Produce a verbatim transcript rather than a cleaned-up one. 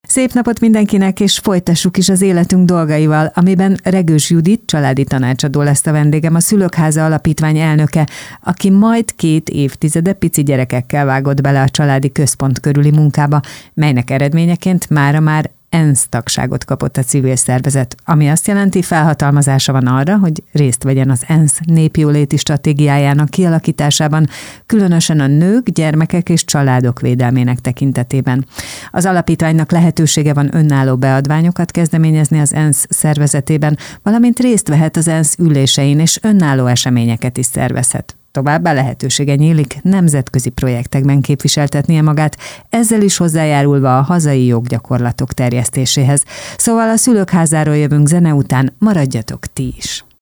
Szép napot mindenkinek, és folytassuk is az életünk dolgaival, amiben Regős Judit, családi tanácsadó lesz a vendégem, a Szülőkháza Alapítvány elnöke, aki majd két évtizede pici gyerekekkel vágott bele a családi központ körüli munkába, melynek eredményeként mára már ENSZ tagságot kapott a civil szervezet, ami azt jelenti, felhatalmazása van arra, hogy részt vegyen az ENSZ népjóléti stratégiájának kialakításában, különösen a nők, gyermekek és családok védelmének tekintetében. Az alapítványnak lehetősége van önálló beadványokat kezdeményezni az ENSZ szervezetében, valamint részt vehet az ENSZ ülésein és önálló eseményeket is szervezhet. Továbbá lehetősége nyílik nemzetközi projektekben képviseltetnie magát, ezzel is hozzájárulva a hazai joggyakorlatok terjesztéséhez. Szóval a Szülőkházáról jövünk zene után, maradjatok ti is!